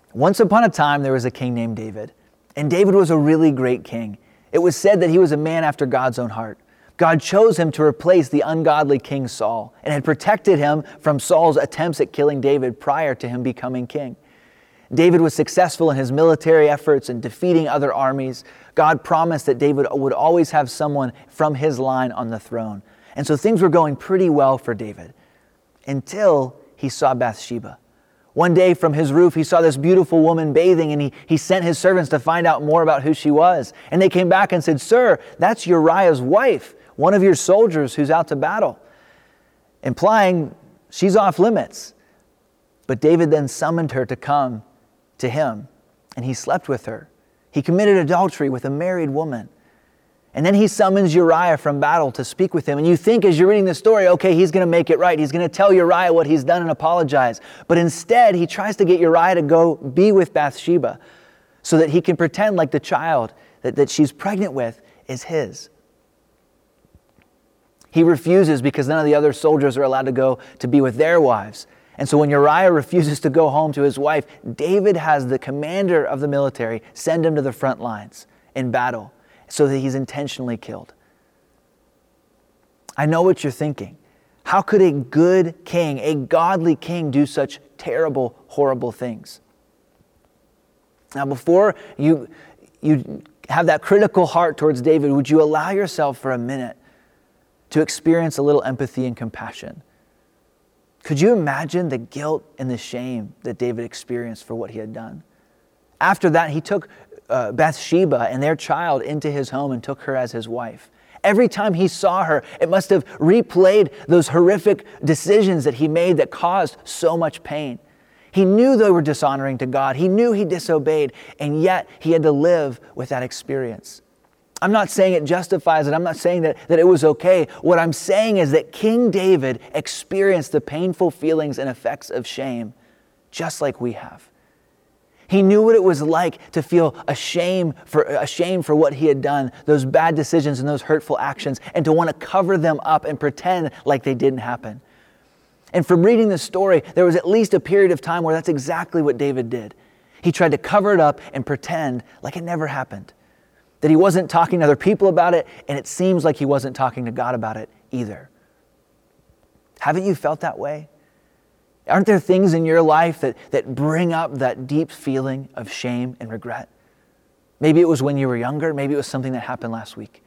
Once upon a time, there was a king named David, and David was a really great king. It was said that he was a man after God's own heart. God chose him to replace the ungodly King Saul and had protected him from Saul's attempts at killing David prior to him becoming king. David was successful in his military efforts and defeating other armies. God promised that David would always have someone from his line on the throne. And so things were going pretty well for David until he saw Bathsheba. One day from his roof, he saw this beautiful woman bathing, and he sent his servants to find out more about who she was. And they came back and said, "Sir, that's Uriah's wife, one of your soldiers who's out to battle," implying she's off limits. But David then summoned her to come to him, and he slept with her. He committed adultery with a married woman. And then he summons Uriah from battle to speak with him. And you think as you're reading the story, okay, he's going to make it right. He's going to tell Uriah what he's done and apologize. But instead, he tries to get Uriah to go be with Bathsheba so that he can pretend like the child that she's pregnant with is his. He refuses because none of the other soldiers are allowed to go to be with their wives. And so when Uriah refuses to go home to his wife, David has the commander of the military send him to the front lines in battle, so that he's intentionally killed. I know what you're thinking. How could a good king, a godly king, do such terrible, horrible things? Now, before you have that critical heart towards David, would you allow yourself for a minute to experience a little empathy and compassion? Could you imagine the guilt and the shame that David experienced for what he had done? After that, he took Bathsheba and their child into his home and took her as his wife. Every time he saw her, it must have replayed those horrific decisions that he made that caused so much pain. He knew they were dishonoring to God. He knew he disobeyed, and yet he had to live with that experience. I'm not saying it justifies it. I'm not saying that it was okay. What I'm saying is that King David experienced the painful feelings and effects of shame just like we have. He knew what it was like to feel ashamed for what he had done, those bad decisions and those hurtful actions, and to want to cover them up and pretend like they didn't happen. And from reading this story, there was at least a period of time where that's exactly what David did. He tried to cover it up and pretend like it never happened, that he wasn't talking to other people about it, and it seems like he wasn't talking to God about it either. Haven't you felt that way? Aren't there things in your life that bring up that deep feeling of shame and regret? Maybe it was when you were younger. Maybe it was something that happened last week.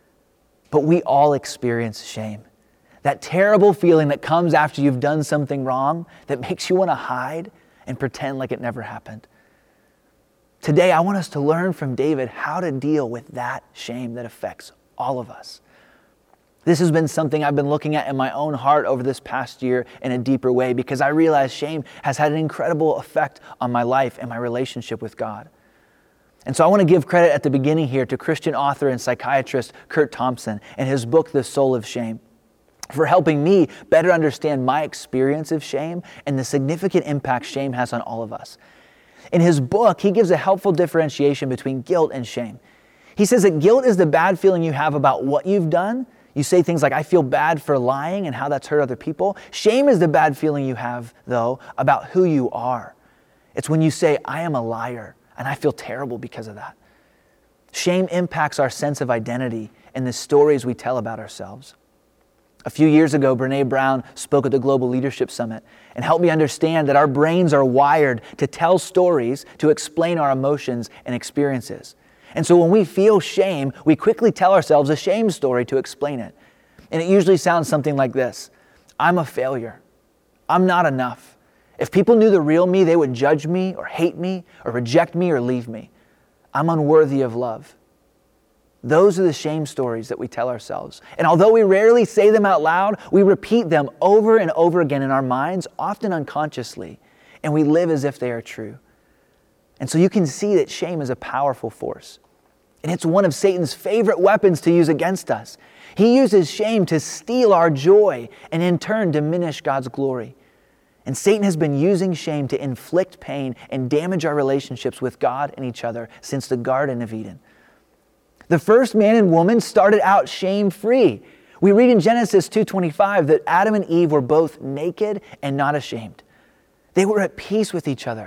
But we all experience shame. That terrible feeling that comes after you've done something wrong that makes you want to hide and pretend like it never happened. Today, I want us to learn from David how to deal with that shame that affects all of us. This has been something I've been looking at in my own heart over this past year in a deeper way because I realize shame has had an incredible effect on my life and my relationship with God. And so I want to give credit at the beginning here to Christian author and psychiatrist Curt Thompson and his book, The Soul of Shame, for helping me better understand my experience of shame and the significant impact shame has on all of us. In his book, he gives a helpful differentiation between guilt and shame. He says that guilt is the bad feeling you have about what you've done. You say things like, I feel bad for lying and how that's hurt other people. Shame is the bad feeling you have, though, about who you are. It's when you say, I am a liar, and I feel terrible because of that. Shame impacts our sense of identity and the stories we tell about ourselves. A few years ago, Brené Brown spoke at the Global Leadership Summit and helped me understand that our brains are wired to tell stories to explain our emotions and experiences. And so when we feel shame, we quickly tell ourselves a shame story to explain it. And it usually sounds something like this. I'm a failure. I'm not enough. If people knew the real me, they would judge me or hate me or reject me or leave me. I'm unworthy of love. Those are the shame stories that we tell ourselves. And although we rarely say them out loud, we repeat them over and over again in our minds, often unconsciously, and we live as if they are true. And so you can see that shame is a powerful force. And it's one of Satan's favorite weapons to use against us. He uses shame to steal our joy and in turn diminish God's glory. And Satan has been using shame to inflict pain and damage our relationships with God and each other since the Garden of Eden. The first man and woman started out shame-free. We read in Genesis 2:25 that Adam and Eve were both naked and not ashamed. They were at peace with each other,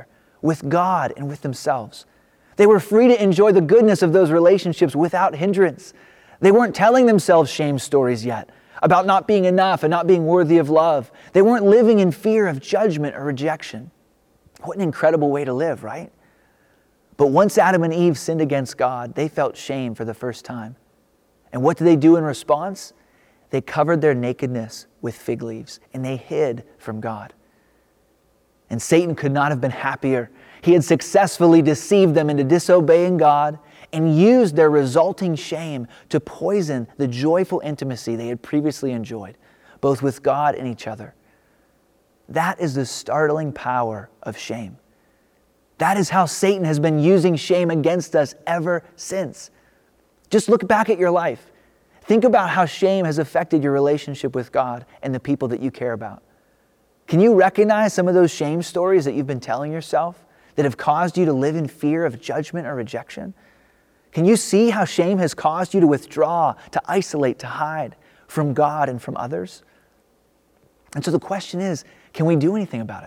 with God and with themselves. They were free to enjoy the goodness of those relationships without hindrance. They weren't telling themselves shame stories yet about not being enough and not being worthy of love. They weren't living in fear of judgment or rejection. What an incredible way to live, right? But once Adam and Eve sinned against God, they felt shame for the first time. And what did they do in response? They covered their nakedness with fig leaves and they hid from God. And Satan could not have been happier. He had successfully deceived them into disobeying God and used their resulting shame to poison the joyful intimacy they had previously enjoyed, both with God and each other. That is the startling power of shame. That is how Satan has been using shame against us ever since. Just look back at your life. Think about how shame has affected your relationship with God and the people that you care about. Can you recognize some of those shame stories that you've been telling yourself that have caused you to live in fear of judgment or rejection? Can you see how shame has caused you to withdraw, to isolate, to hide from God and from others? And so the question is, can we do anything about it?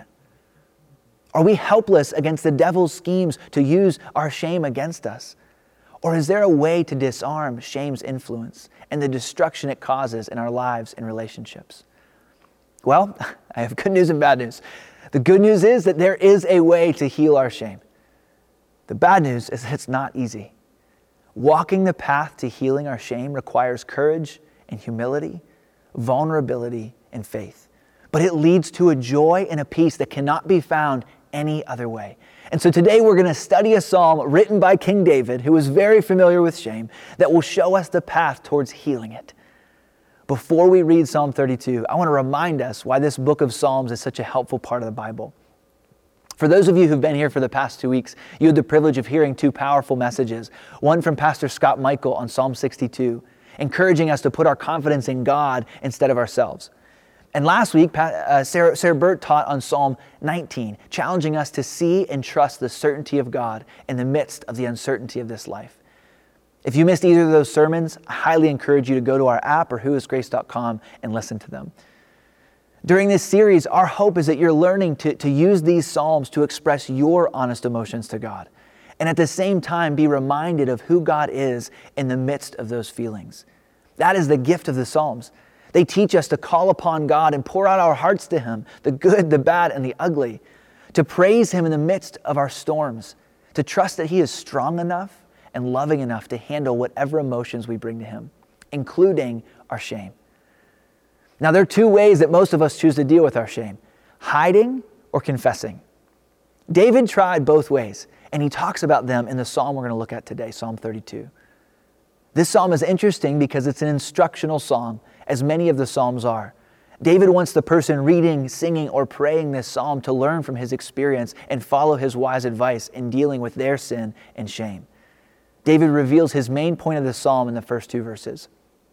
Are we helpless against the devil's schemes to use our shame against us? Or is there a way to disarm shame's influence and the destruction it causes in our lives and relationships? Well, I have good news and bad news. The good news is that there is a way to heal our shame. The bad news is that it's not easy. Walking the path to healing our shame requires courage and humility, vulnerability and faith. But it leads to a joy and a peace that cannot be found any other way. And so today we're going to study a psalm written by King David, who was very familiar with shame, that will show us the path towards healing it. Before we read Psalm 32, I want to remind us why this book of Psalms is such a helpful part of the Bible. For those of you who've been here for the past 2 weeks, you had the privilege of hearing 2 powerful messages. One from Pastor Scott Michael on Psalm 62, encouraging us to put our confidence in God instead of ourselves. And last week, Sarah Burt taught on Psalm 19, challenging us to see and trust the certainty of God in the midst of the uncertainty of this life. If you missed either of those sermons, I highly encourage you to go to our app or whoisgrace.com and listen to them. During this series, our hope is that you're learning to use these Psalms to express your honest emotions to God, and at the same time be reminded of who God is in the midst of those feelings. That is the gift of the Psalms. They teach us to call upon God and pour out our hearts to Him, the good, the bad, and the ugly, to praise Him in the midst of our storms, to trust that He is strong enough and loving enough to handle whatever emotions we bring to Him, including our shame. Now, there are 2 ways that most of us choose to deal with our shame: hiding or confessing. David tried both ways, and he talks about them in the psalm we're going to look at today, Psalm 32. This psalm is interesting because it's an instructional psalm, as many of the psalms are. David wants the person reading, singing, or praying this psalm to learn from his experience and follow his wise advice in dealing with their sin and shame. David reveals his main point of the psalm in the first 2 verses.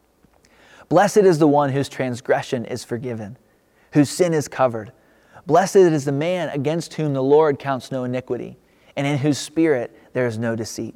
Blessed is the one whose transgression is forgiven, whose sin is covered. Blessed is the man against whom the Lord counts no iniquity, and in whose spirit there is no deceit.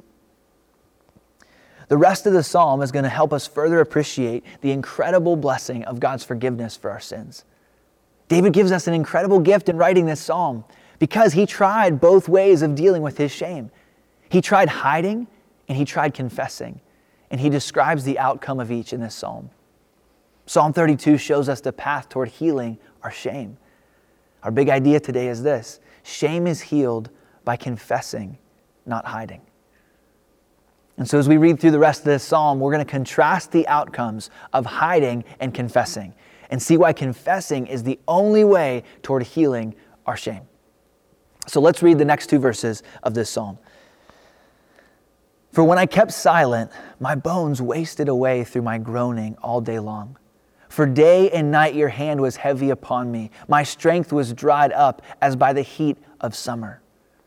The rest of the psalm is going to help us further appreciate the incredible blessing of God's forgiveness for our sins. David gives us an incredible gift in writing this psalm because he tried both ways of dealing with his shame. He tried hiding and he tried confessing, and he describes the outcome of each in this psalm. Psalm 32 shows us the path toward healing our shame. Our big idea today is this: shame is healed by confessing, not hiding. And so as we read through the rest of this psalm, we're going to contrast the outcomes of hiding and confessing and see why confessing is the only way toward healing our shame. So let's read the next 2 verses of this psalm. For when I kept silent, my bones wasted away through my groaning all day long. For day and night your hand was heavy upon me. My strength was dried up as by the heat of summer.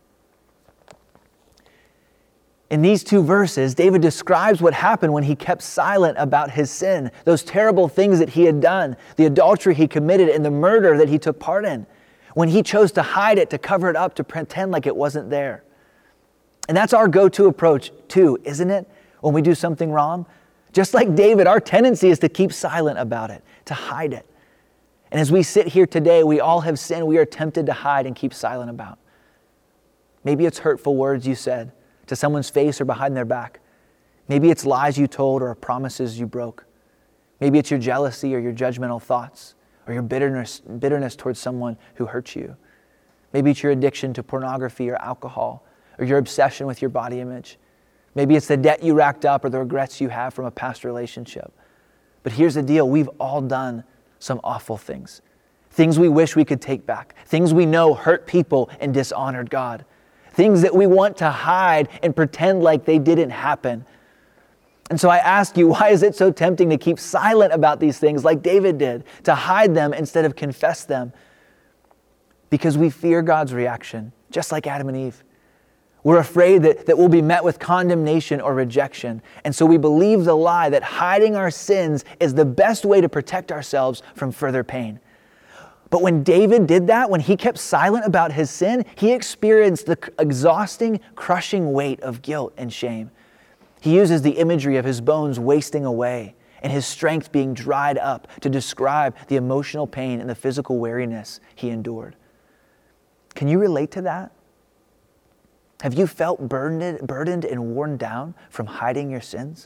In these 2 verses, David describes what happened when he kept silent about his sin, those terrible things that he had done, the adultery he committed, and the murder that he took part in, when he chose to hide it, to cover it up, to pretend like it wasn't there. And that's our go-to approach too, isn't it? When we do something wrong, just like David, our tendency is to keep silent about it, to hide it. And as we sit here today, we all have sin we are tempted to hide and keep silent about. Maybe it's hurtful words you said to someone's face or behind their back. Maybe it's lies you told or promises you broke. Maybe it's your jealousy or your judgmental thoughts or your bitterness towards someone who hurt you. Maybe it's your addiction to pornography or alcohol or your obsession with your body image. Maybe it's the debt you racked up or the regrets you have from a past relationship. But here's the deal. We've all done some awful things. Things we wish we could take back. Things we know hurt people and dishonored God. Things that we want to hide and pretend like they didn't happen. And so I ask you, why is it so tempting to keep silent about these things like David did, to hide them instead of confess them? Because we fear God's reaction, just like Adam and Eve. We're afraid that we'll be met with condemnation or rejection. And so we believe the lie that hiding our sins is the best way to protect ourselves from further pain. But when David did that, when he kept silent about his sin, he experienced the exhausting, crushing weight of guilt and shame. He uses the imagery of his bones wasting away and his strength being dried up to describe the emotional pain and the physical weariness he endured. Can you relate to that? Have you felt burdened and worn down from hiding your sins?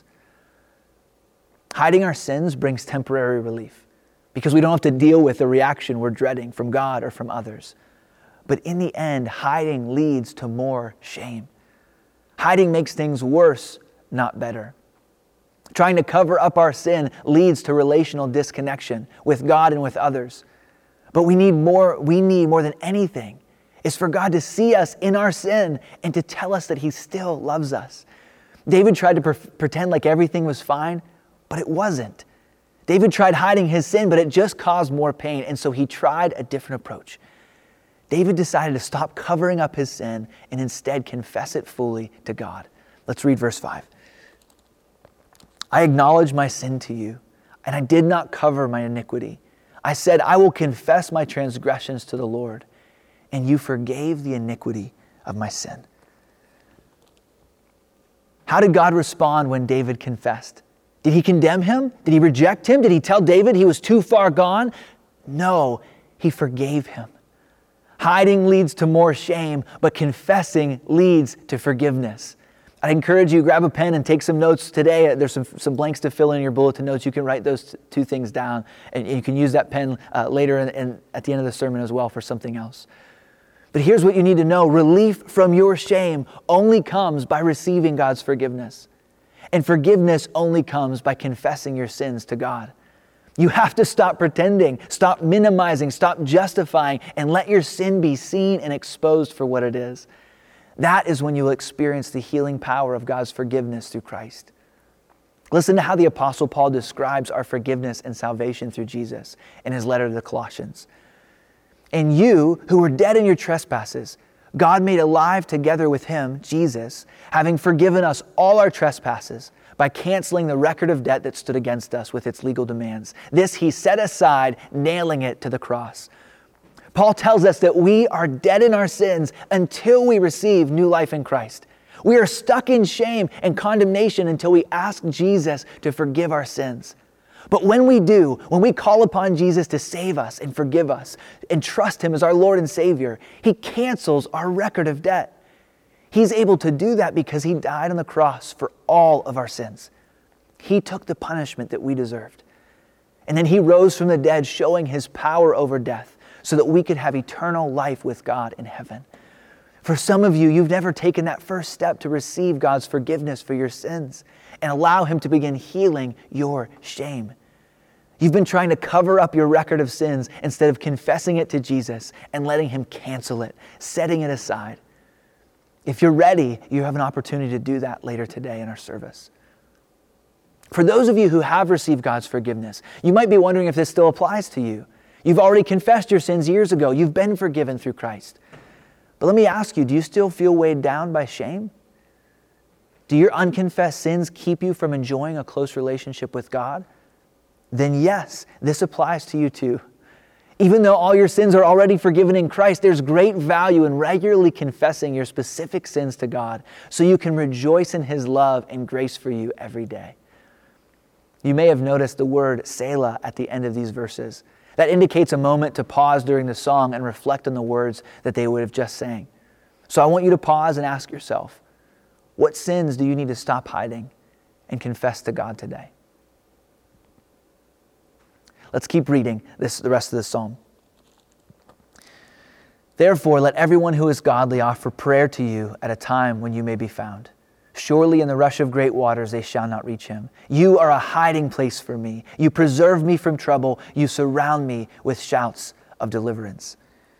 Hiding our sins brings temporary relief because we don't have to deal with the reaction we're dreading from God or from others. But in the end, hiding leads to more shame. Hiding makes things worse, not better. Trying to cover up our sin leads to relational disconnection with God and with others. But we need more than anything is for God to see us in our sin and to tell us that he still loves us. David tried to pretend like everything was fine, but it wasn't. David tried hiding his sin, but it just caused more pain, and so he tried a different approach. David decided to stop covering up his sin and instead confess it fully to God. Let's read verse 5. I acknowledge my sin to you, and I did not cover my iniquity. I said, I will confess my transgressions to the Lord, and you forgave the iniquity of my sin. How did God respond when David confessed? Did he condemn him? Did he reject him? Did he tell David he was too far gone? No, he forgave him. Hiding leads to more shame, but confessing leads to forgiveness. I encourage you, grab a pen and take some notes today. There's some blanks to fill in your bulletin notes. You can write those two things down, and you can use that pen later and at the end of the sermon as well for something else. But here's what you need to know. Relief from your shame only comes by receiving God's forgiveness. And forgiveness only comes by confessing your sins to God. You have to stop pretending, stop minimizing, stop justifying, and let your sin be seen and exposed for what it is. That is when you will experience the healing power of God's forgiveness through Christ. Listen to how the Apostle Paul describes our forgiveness and salvation through Jesus in his letter to the Colossians. And you, who were dead in your trespasses, God made alive together with him, Jesus, having forgiven us all our trespasses by canceling the record of debt that stood against us with its legal demands. This he set aside, nailing it to the cross. Paul tells us that we are dead in our sins until we receive new life in Christ. We are stuck in shame and condemnation until we ask Jesus to forgive our sins. But when we do, when we call upon Jesus to save us and forgive us and trust him as our Lord and Savior, he cancels our record of debt. He's able to do that because he died on the cross for all of our sins. He took the punishment that we deserved. And then he rose from the dead, showing his power over death so that we could have eternal life with God in heaven. For some of you, you've never taken that first step to receive God's forgiveness for your sins and allow him to begin healing your shame. You've been trying to cover up your record of sins instead of confessing it to Jesus and letting him cancel it, setting it aside. If you're ready, you have an opportunity to do that later today in our service. For those of you who have received God's forgiveness, you might be wondering if this still applies to you. You've already confessed your sins years ago. You've been forgiven through Christ. But let me ask you, do you still feel weighed down by shame? Do your unconfessed sins keep you from enjoying a close relationship with God? Then yes, this applies to you too. Even though all your sins are already forgiven in Christ, there's great value in regularly confessing your specific sins to God so you can rejoice in his love and grace for you every day. You may have noticed the word Selah at the end of these verses. That indicates a moment to pause during the song and reflect on the words that they would have just sang. So I want you to pause and ask yourself, what sins do you need to stop hiding and confess to God today? Let's keep reading the rest of this psalm. Therefore, let everyone who is godly offer prayer to you at a time when you may be found. Surely in the rush of great waters they shall not reach him. You are a hiding place for me. You preserve me from trouble. You surround me with shouts of deliverance.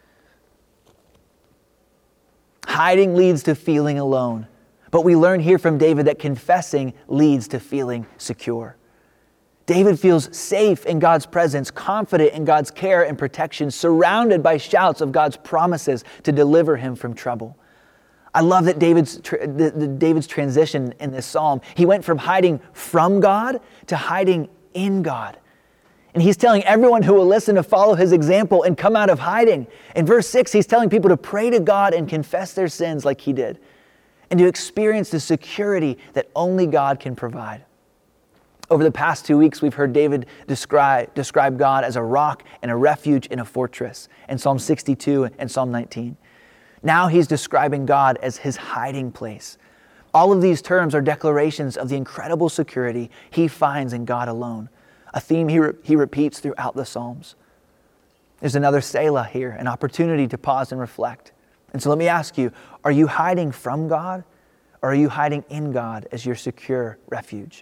Hiding leads to feeling alone. But we learn here from David that confessing leads to feeling secure. David feels safe in God's presence, confident in God's care and protection, surrounded by shouts of God's promises to deliver him from trouble. I love that David's transition in this psalm. He went from hiding from God to hiding in God. And he's telling everyone who will listen to follow his example and come out of hiding. In verse 6, he's telling people to pray to God and confess their sins like he did, and to experience the security that only God can provide. Over the past 2 weeks, we've heard David describe God as a rock and a refuge and a fortress in Psalm 62 and Psalm 19. Now he's describing God as his hiding place. All of these terms are declarations of the incredible security he finds in God alone, a theme he repeats throughout the Psalms. There's another Selah here, an opportunity to pause and reflect. And so let me ask you, are you hiding from God, or are you hiding in God as your secure refuge?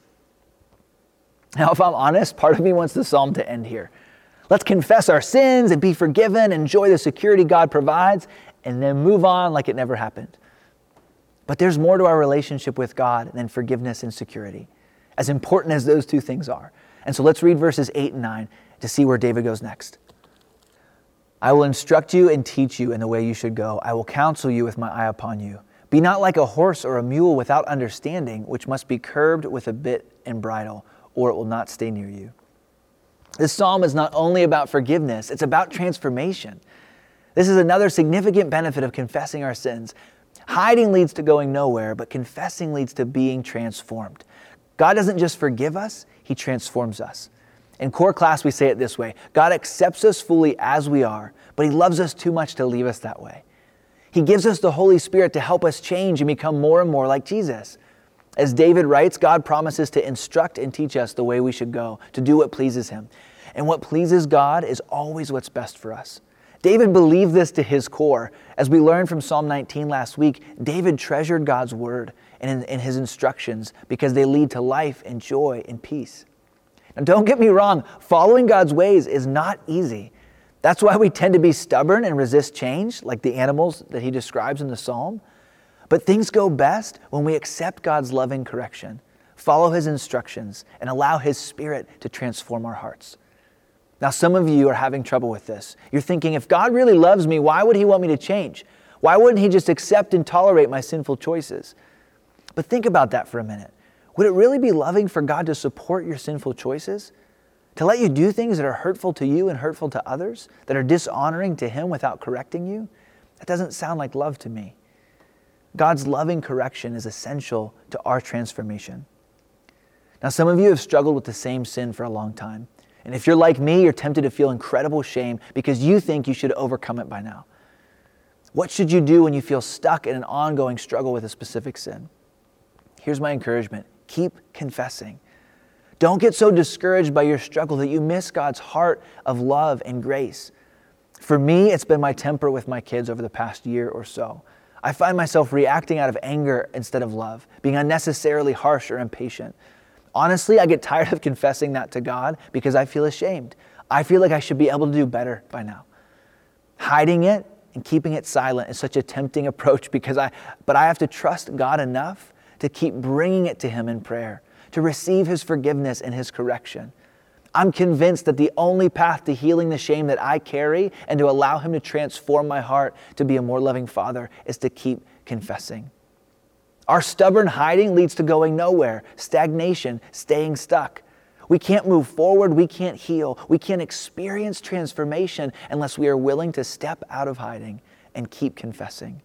Now, if I'm honest, part of me wants the psalm to end here. Let's confess our sins and be forgiven, enjoy the security God provides, and then move on like it never happened. But there's more to our relationship with God than forgiveness and security, as important as those two things are. And so let's read verses 8 and 9 to see where David goes next. I will instruct you and teach you in the way you should go. I will counsel you with my eye upon you. Be not like a horse or a mule without understanding, which must be curbed with a bit and bridle, or it will not stay near you. This psalm is not only about forgiveness, it's about transformation. This is another significant benefit of confessing our sins. Hiding leads to going nowhere, but confessing leads to being transformed. God doesn't just forgive us, he transforms us. In core class, we say it this way: God accepts us fully as we are, but he loves us too much to leave us that way. He gives us the Holy Spirit to help us change and become more and more like Jesus. As David writes, God promises to instruct and teach us the way we should go, to do what pleases him. And what pleases God is always what's best for us. David believed this to his core. As we learned from Psalm 19 last week, David treasured God's word and in his instructions because they lead to life and joy and peace. Now, don't get me wrong, following God's ways is not easy. That's why we tend to be stubborn and resist change, like the animals that he describes in the psalm. But things go best when we accept God's loving correction, follow his instructions, and allow his Spirit to transform our hearts. Now, some of you are having trouble with this. You're thinking, if God really loves me, why would he want me to change? Why wouldn't he just accept and tolerate my sinful choices? But think about that for a minute. Would it really be loving for God to support your sinful choices? To let you do things that are hurtful to you and hurtful to others, that are dishonoring to him without correcting you? That doesn't sound like love to me. God's loving correction is essential to our transformation. Now, some of you have struggled with the same sin for a long time. And if you're like me, you're tempted to feel incredible shame because you think you should overcome it by now. What should you do when you feel stuck in an ongoing struggle with a specific sin? Here's my encouragement. Keep confessing. Don't get so discouraged by your struggle that you miss God's heart of love and grace. For me, it's been my temper with my kids over the past year or so. I find myself reacting out of anger instead of love, being unnecessarily harsh or impatient. Honestly, I get tired of confessing that to God because I feel ashamed. I feel like I should be able to do better by now. Hiding it and keeping it silent is such a tempting approach but I have to trust God enough to keep bringing it to him in prayer, to receive his forgiveness and his correction. I'm convinced that the only path to healing the shame that I carry and to allow him to transform my heart to be a more loving father is to keep confessing. Our stubborn hiding leads to going nowhere, stagnation, staying stuck. We can't move forward, we can't heal, we can't experience transformation unless we are willing to step out of hiding and keep confessing.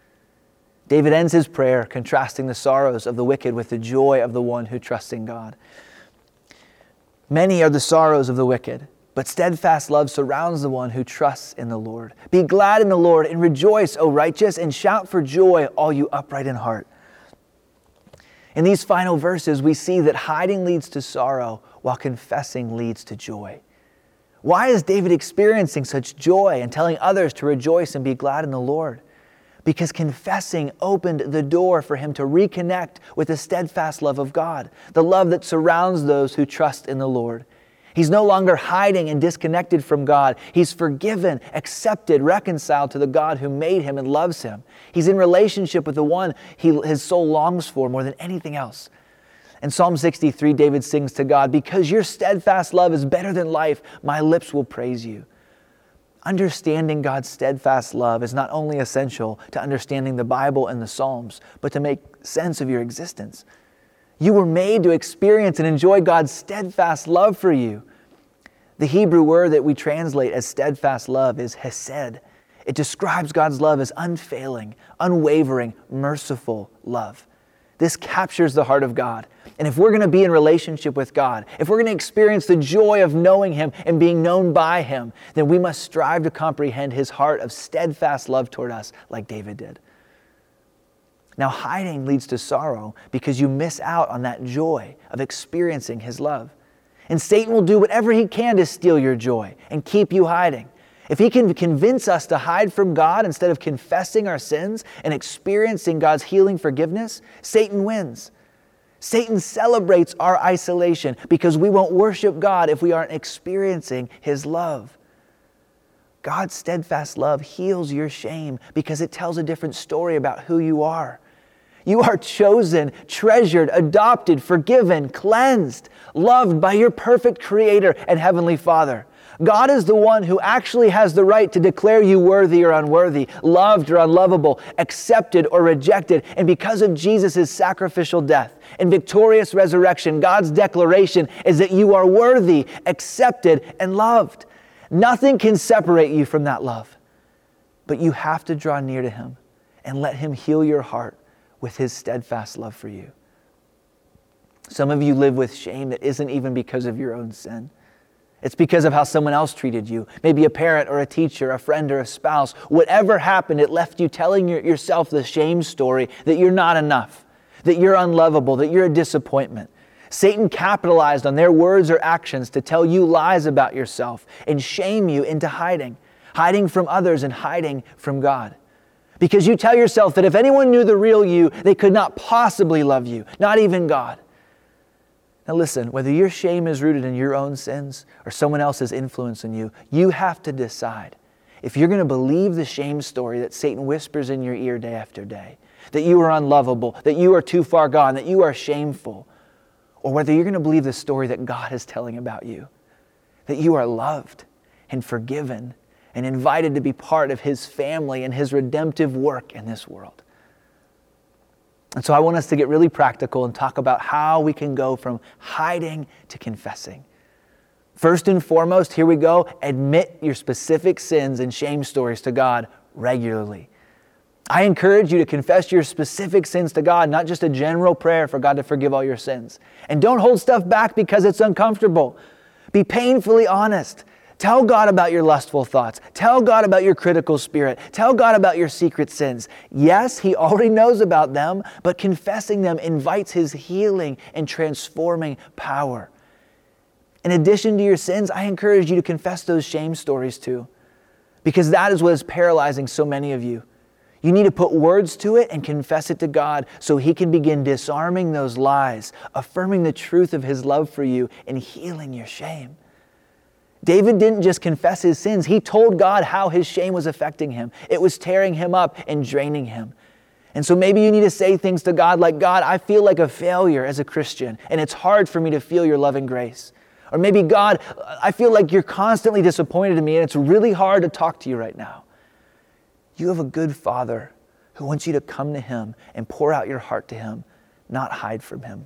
David ends his prayer contrasting the sorrows of the wicked with the joy of the one who trusts in God. Many are the sorrows of the wicked, But steadfast love surrounds the one who trusts in the Lord. Be glad in the Lord and rejoice, O righteous, and shout for joy, all you upright in heart. In these final verses, we see that hiding leads to sorrow, while confessing leads to joy. Why is David experiencing such joy and telling others to rejoice and be glad in the Lord? Because confessing opened the door for him to reconnect with the steadfast love of God, the love that surrounds those who trust in the Lord. He's no longer hiding and disconnected from God. He's forgiven, accepted, reconciled to the God who made him and loves him. He's in relationship with the one his soul longs for more than anything else. In Psalm 63, David sings to God, "Because your steadfast love is better than life, my lips will praise you." Understanding God's steadfast love is not only essential to understanding the Bible and the Psalms, but to make sense of your existence. You were made to experience and enjoy God's steadfast love for you. The Hebrew word that we translate as steadfast love is hesed. It describes God's love as unfailing, unwavering, merciful love. This captures the heart of God. And if we're going to be in relationship with God, if we're going to experience the joy of knowing Him and being known by Him, then we must strive to comprehend His heart of steadfast love toward us like David did. Now, hiding leads to sorrow because you miss out on that joy of experiencing His love. And Satan will do whatever he can to steal your joy and keep you hiding. If he can convince us to hide from God instead of confessing our sins and experiencing God's healing forgiveness, Satan wins. Satan celebrates our isolation because we won't worship God if we aren't experiencing His love. God's steadfast love heals your shame because it tells a different story about who you are. You are chosen, treasured, adopted, forgiven, cleansed, loved by your perfect Creator and Heavenly Father. God is the one who actually has the right to declare you worthy or unworthy, loved or unlovable, accepted or rejected. And because of Jesus' sacrificial death and victorious resurrection, God's declaration is that you are worthy, accepted, and loved. Nothing can separate you from that love. But you have to draw near to Him and let Him heal your heart with His steadfast love for you. Some of you live with shame that isn't even because of your own sin. It's because of how someone else treated you. Maybe a parent or a teacher, a friend or a spouse. Whatever happened, it left you telling yourself the shame story that you're not enough, that you're unlovable, that you're a disappointment. Satan capitalized on their words or actions to tell you lies about yourself and shame you into hiding from others and hiding from God. Because you tell yourself that if anyone knew the real you, they could not possibly love you, not even God. Now listen, whether your shame is rooted in your own sins or someone else's influence on you, you have to decide if you're going to believe the shame story that Satan whispers in your ear day after day, that you are unlovable, that you are too far gone, that you are shameful, or whether you're going to believe the story that God is telling about you, that you are loved and forgiven and invited to be part of His family and His redemptive work in this world. And so I want us to get really practical and talk about how we can go from hiding to confessing. First and foremost, here we go, admit your specific sins and shame stories to God regularly. I encourage you to confess your specific sins to God, not just a general prayer for God to forgive all your sins. And don't hold stuff back because it's uncomfortable. Be painfully honest. Tell God about your lustful thoughts. Tell God about your critical spirit. Tell God about your secret sins. Yes, He already knows about them, but confessing them invites His healing and transforming power. In addition to your sins, I encourage you to confess those shame stories too, because that is what is paralyzing so many of you. You need to put words to it and confess it to God so He can begin disarming those lies, affirming the truth of His love for you, and healing your shame. David didn't just confess his sins. He told God how his shame was affecting him. It was tearing him up and draining him. And so maybe you need to say things to God like, God, I feel like a failure as a Christian, and it's hard for me to feel your loving grace. Or maybe, God, I feel like you're constantly disappointed in me, and it's really hard to talk to you right now. You have a good Father who wants you to come to Him and pour out your heart to Him, not hide from Him.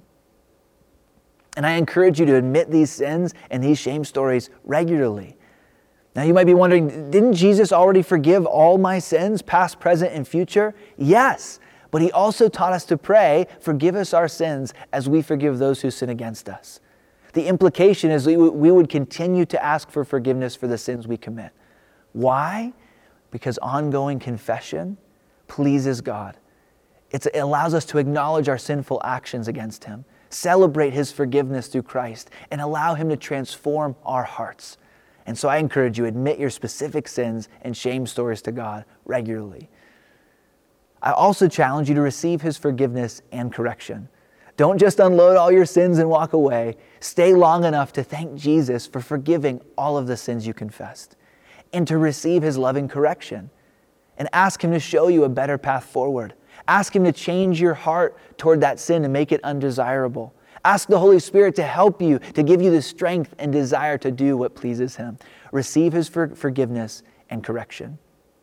And I encourage you to admit these sins and these shame stories regularly. Now you might be wondering, didn't Jesus already forgive all my sins, past, present, and future? Yes, but He also taught us to pray, forgive us our sins as we forgive those who sin against us. The implication is we would continue to ask for forgiveness for the sins we commit. Why? Because ongoing confession pleases God. It allows us to acknowledge our sinful actions against Him, celebrate His forgiveness through Christ, and allow Him to transform our hearts. And so I encourage you, admit your specific sins and shame stories to God regularly. I also challenge you to receive His forgiveness and correction. Don't just unload all your sins and walk away. Stay long enough to thank Jesus for forgiving all of the sins you confessed, and to receive His loving correction, and ask Him to show you a better path forward. Ask Him to change your heart toward that sin and make it undesirable. Ask the Holy Spirit to help you, to give you the strength and desire to do what pleases Him. Receive His forgiveness and correction.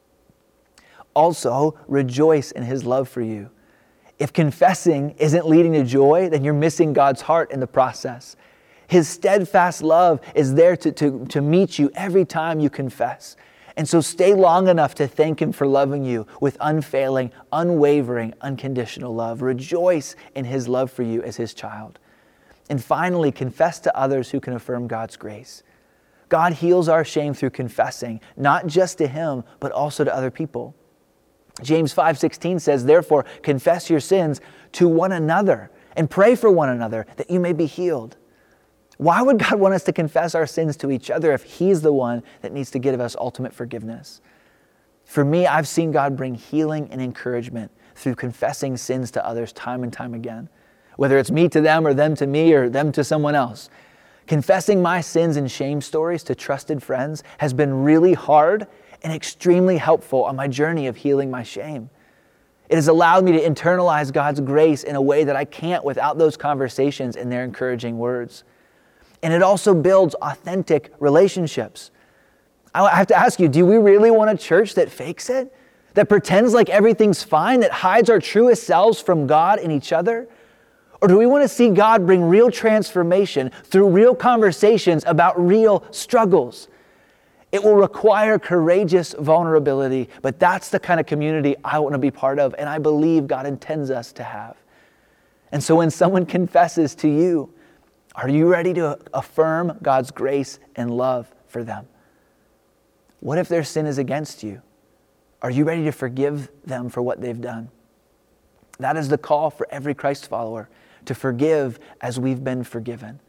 Also, rejoice in His love for you. If confessing isn't leading to joy, then you're missing God's heart in the process. His steadfast love is there to meet you every time you confess. And so stay long enough to thank Him for loving you with unfailing, unwavering, unconditional love. Rejoice in His love for you as His child. And finally, confess to others who can affirm God's grace. God heals our shame through confessing, not just to Him, but also to other people. James 5:16 says, therefore, confess your sins to one another and pray for one another that you may be healed. Why would God want us to confess our sins to each other if He's the one that needs to give us ultimate forgiveness? For me, I've seen God bring healing and encouragement through confessing sins to others time and time again, whether it's me to them or them to me or them to someone else. Confessing my sins and shame stories to trusted friends has been really hard and extremely helpful on my journey of healing my shame. It has allowed me to internalize God's grace in a way that I can't without those conversations and their encouraging words. And it also builds authentic relationships. I have to ask you, do we really want a church that fakes it? That pretends like everything's fine? That hides our truest selves from God and each other? Or do we want to see God bring real transformation through real conversations about real struggles? It will require courageous vulnerability, but that's the kind of community I want to be part of, and I believe God intends us to have. And so when someone confesses to you, are you ready to affirm God's grace and love for them? What if their sin is against you? Are you ready to forgive them for what they've done? That is the call for every Christ follower, to forgive as we've been forgiven.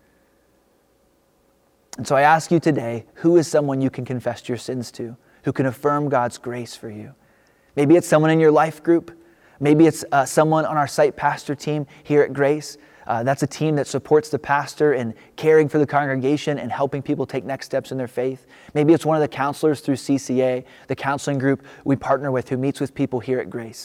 And so I ask you today, who is someone you can confess your sins to, who can affirm God's grace for you? Maybe it's someone in your life group. Maybe it's someone on our site pastor team here at Grace. That's a team that supports the pastor in caring for the congregation and helping people take next steps in their faith. Maybe it's one of the counselors through CCA, the counseling group we partner with who meets with people here at Grace.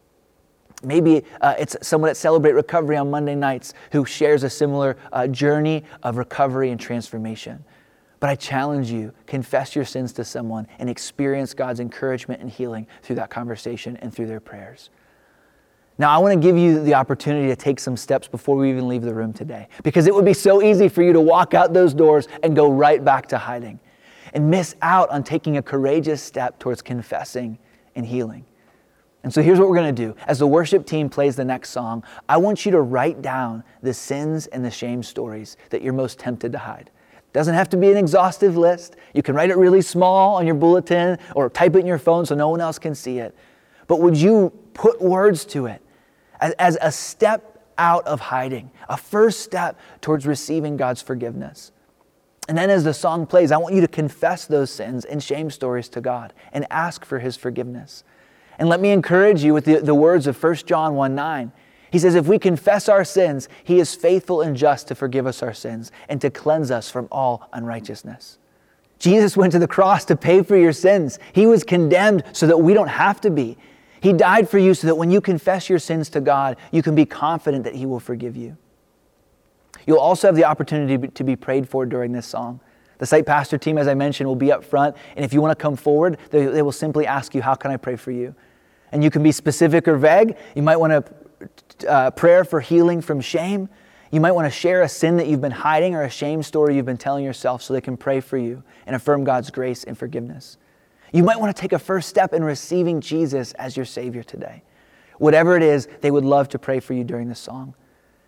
Maybe it's someone at Celebrate Recovery on Monday nights who shares a similar journey of recovery and transformation. But I challenge you, confess your sins to someone and experience God's encouragement and healing through that conversation and through their prayers. Now, I want to give you the opportunity to take some steps before we even leave the room today, because it would be so easy for you to walk out those doors and go right back to hiding and miss out on taking a courageous step towards confessing and healing. And so here's what we're going to do. As the worship team plays the next song, I want you to write down the sins and the shame stories that you're most tempted to hide. It doesn't have to be an exhaustive list. You can write it really small on your bulletin or type it in your phone so no one else can see it. But would you put words to it as a step out of hiding, a first step towards receiving God's forgiveness? And then as the song plays, I want you to confess those sins and shame stories to God and ask for His forgiveness. And let me encourage you with the words of 1 John 1:9. He says, if we confess our sins, He is faithful and just to forgive us our sins and to cleanse us from all unrighteousness. Jesus went to the cross to pay for your sins. He was condemned so that we don't have to be. He died for you so that when you confess your sins to God, you can be confident that He will forgive you. You'll also have the opportunity to be prayed for during this song. The site pastor team, as I mentioned, will be up front. And if you want to come forward, they will simply ask you, how can I pray for you? And you can be specific or vague. You might want to prayer for healing from shame. You might want to share a sin that you've been hiding or a shame story you've been telling yourself so they can pray for you and affirm God's grace and forgiveness. You might want to take a first step in receiving Jesus as your Savior today. Whatever it is, they would love to pray for you during this song.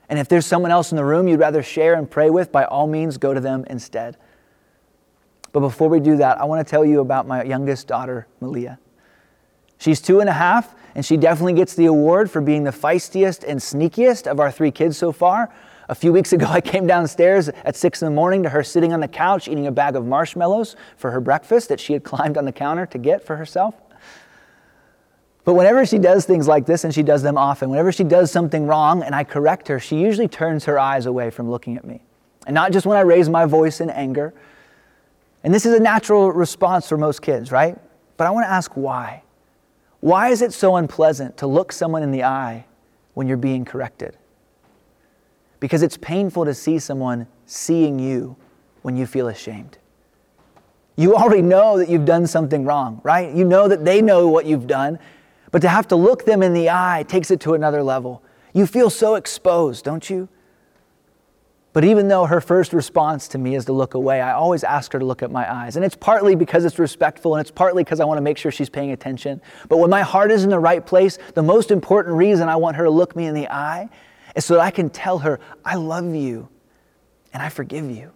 And if there's someone else in the room you'd rather share and pray with, by all means, go to them instead. But before we do that, I want to tell you about my youngest daughter, Malia. She's 2.5, and she definitely gets the award for being the feistiest and sneakiest of our 3 kids so far. A few weeks ago, I came downstairs at 6 in the morning to her sitting on the couch eating a bag of marshmallows for her breakfast that she had climbed on the counter to get for herself. But whenever she does things like this, and she does them often, whenever she does something wrong and I correct her, she usually turns her eyes away from looking at me. And not just when I raise my voice in anger. And this is a natural response for most kids, right? But I want to ask why. Why is it so unpleasant to look someone in the eye when you're being corrected? Because it's painful to see someone seeing you when you feel ashamed. You already know that you've done something wrong, right? You know that they know what you've done, but to have to look them in the eye takes it to another level. You feel so exposed, don't you? But even though her first response to me is to look away, I always ask her to look at my eyes. And it's partly because it's respectful, and it's partly because I want to make sure she's paying attention. But when my heart is in the right place, the most important reason I want her to look me in the eye is so that I can tell her, I love you and I forgive you.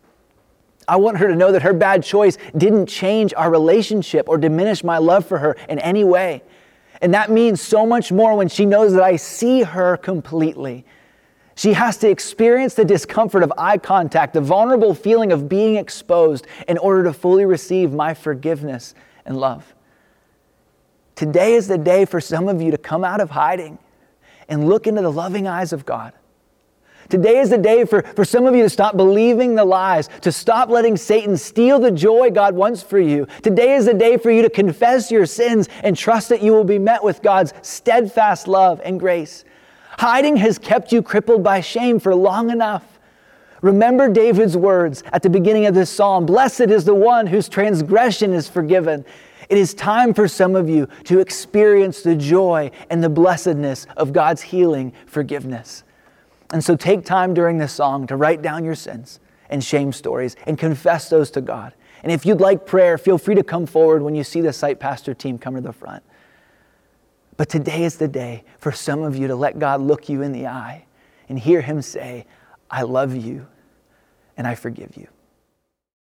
I want her to know that her bad choice didn't change our relationship or diminish my love for her in any way. And that means so much more when she knows that I see her completely. She has to experience the discomfort of eye contact, the vulnerable feeling of being exposed in order to fully receive my forgiveness and love. Today is the day for some of you to come out of hiding and look into the loving eyes of God. Today is the day for some of you to stop believing the lies, to stop letting Satan steal the joy God wants for you. Today is the day for you to confess your sins and trust that you will be met with God's steadfast love and grace. Hiding has kept you crippled by shame for long enough. Remember David's words at the beginning of this psalm, "Blessed is the one whose transgression is forgiven." It is time for some of you to experience the joy and the blessedness of God's healing forgiveness. And so take time during this song to write down your sins and shame stories and confess those to God. And if you'd like prayer, feel free to come forward when you see the site pastor team come to the front. But today is the day for some of you to let God look you in the eye and hear Him say, I love you and I forgive you.